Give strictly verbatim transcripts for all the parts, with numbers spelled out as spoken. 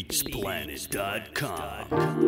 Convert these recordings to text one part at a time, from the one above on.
beats planet dot com.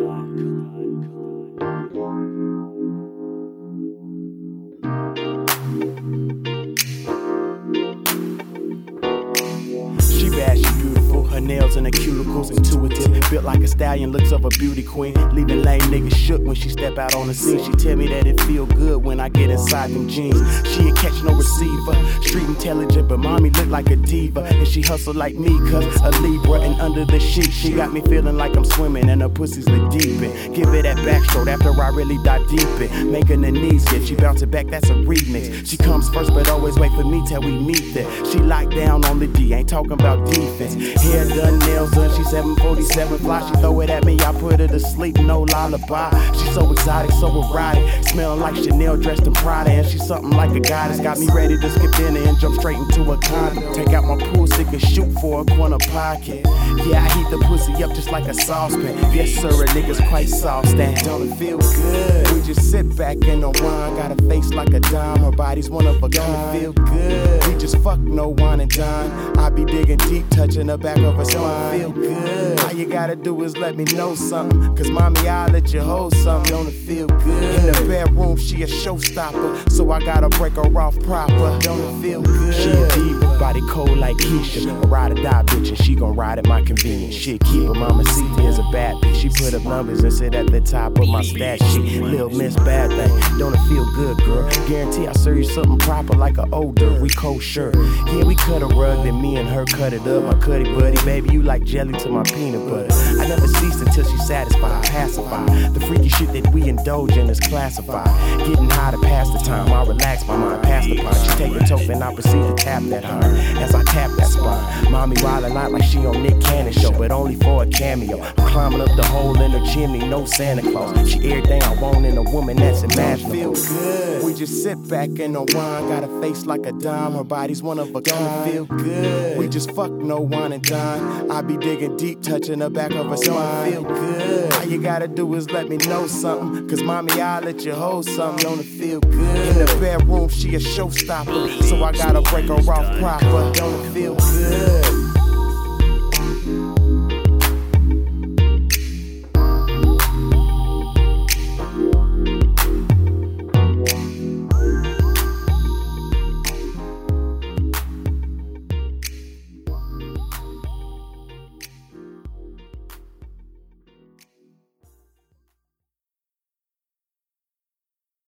She bad, she beautiful, her nails and her cuticles intuitive. Built like a stallion, looks of a beauty queen. Leaving lame niggas shook when she step out on the scene. She tell me that it feel good when I get inside them jeans. She ain't catch no receiver, street intelligent, but mommy look like a diva. And she hustle like me, cause a Libra. And under the sheet, she got me feeling like I'm swimming, and her pussy's the deep end. Give it that backstroke after I really dive deep in. Making her knees get, she bounce it back, that's a remix. She comes first, but always wait for me till we meet there. She locked down on the D, ain't talking about defense. Hair done, nails done, she seven forty-seven fly. She throw it at me, I put her to sleep, no lullaby. She so exotic, so erotic, smelling like Chanel dressed in Prada. And she something like a goddess, got me ready to skip dinner and jump straight into a condo. Take out my pool stick and shoot for a corner pocket. Yeah, I heat the pussy up just like a saucepan. Yes sir, a nigga's quite soft, stand. Don't it feel good? We just sit back in the wine, got a face like a dime, her body's one of a kind. Feel good? We just fuck, no wine and dine. I be digging deep, touching the back of her spine. Feel good? All you gotta do is let me know something, cause mommy, I'll let you hold something. Don't it feel good? In the bedroom, she a showstopper, so I gotta break her off proper. Don't it feel good? She a diva, body cold like Keisha, a ride or die bitch, and she gon' ride at my convenience. Shit, keep her mama see me as a bad bitch. She put up numbers and sit at the top of my stat sheet. Lil' miss bad thing, don't it feel good, girl? Guarantee I serve you something proper like a older, we kosher. Yeah, we cut a rug, then me and her cut it up. My cutty buddy, baby, you like jelly to my peanut butter. I never cease until she satisfied, pacified. The freaky shit that we indulge in is classified. Getting high to pass the time, I relax my mind, pass the pint. She take a toke and I proceed to tap that iron. As I tap that spine, mommy wildin' out like she on Nick Cannon show, but only for a cameo. I'm climbing up the hole in her chimney, no Santa Claus. She everything I want in a woman that's imaginable. Feel good? We just sit back in the wine, got a face like a dime, her body's one of a kind. Feel good? We just fuck, no wine and dine. I be digging deep, touching the back of her spine. Feel good? All you gotta do is let me know something, cause mommy, I'll let you hold something. Don't it feel good? In the bedroom, she a showstopper, so I gotta break her off proper. Don't it feel good?